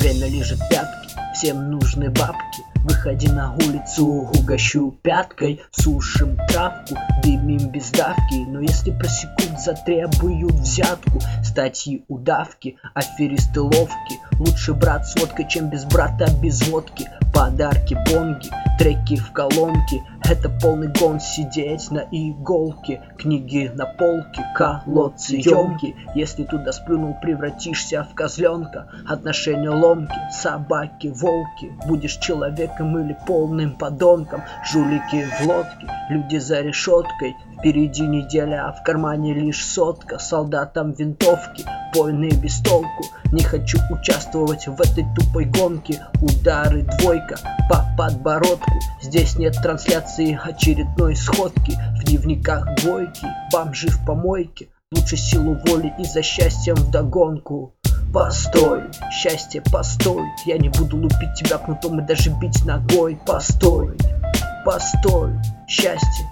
время лежит пятки, всем нужны бабки. Выходи на улицу, угощу пяткой, сушим травку, дымим без давки. Но если просекут, затребуют взятку. Статьи удавки, аферисты ловки. Лучше брат с водкой, чем без брата без водки. Подарки, бонги, треки в колонке. Это полный гон, сидеть на иголке. Книги на полке, колодцы ёмки. Если туда сплюнул, превратишься в козленка. Отношения ломки, собаки, волки. Будешь человеком или полным подонком. Жулики в лодке, люди за решеткой. Впереди неделя, а в кармане лишь сотка. Солдатам винтовки, войны без толку. Не хочу участвовать в этой тупой гонке. Удары двойка по подбородку. Здесь нет трансляции очередной сходки. В дневниках двойки, бомжи в помойке. Лучше силу воли и за счастьем вдогонку. Постой, счастье, постой. Я не буду лупить тебя кнутом и даже бить ногой. Постой, постой, счастье.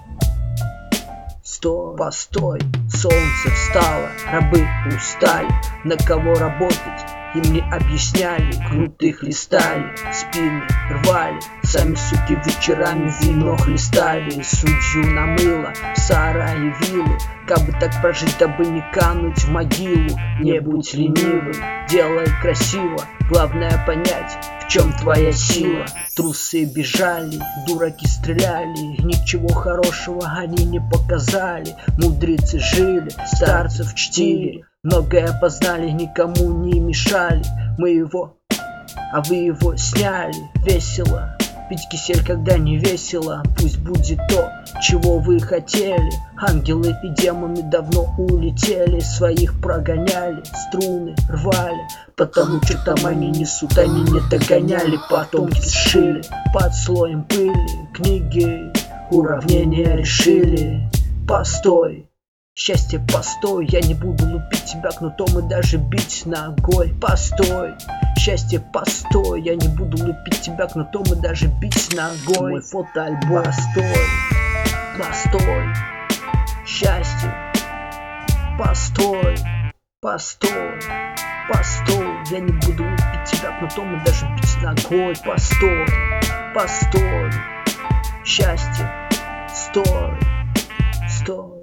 Стой, постой, солнце встало, рабы устали. На кого работать? Им не объясняли, крутых листали, спины рвали. Сами, суки, вечерами вино хлестали. Судью намыло, в сарае виллы. Как бы так прожить, дабы не кануть в могилу. Не будь ленивым, делай красиво. Главное понять, в чем твоя сила. Трусы бежали, дураки стреляли. Ничего хорошего они не показали. Мудрецы жили, старцев чтили. Многое познали, никому не мешали. Мы его, а вы его сняли. Весело пить кисель, когда не весело. Пусть будет то, чего вы хотели. Ангелы и демоны давно улетели. Своих прогоняли, струны рвали. Потому что там они несут, они не догоняли. Потомки сшили под слоем пыли. Книги уравнения решили. Постой, счастье, постой. Я не буду лупить тебя кнутом и даже бить ногой. Постой, счастье, постой. Я не буду лупить тебя кнутом и даже бить ногой. Мой фотоальбом. Постой, постой, счастье, постой, постой, постой. Я не буду лупить тебя кнутом и даже бить ногой. Постой, постой, счастье, стой, стой.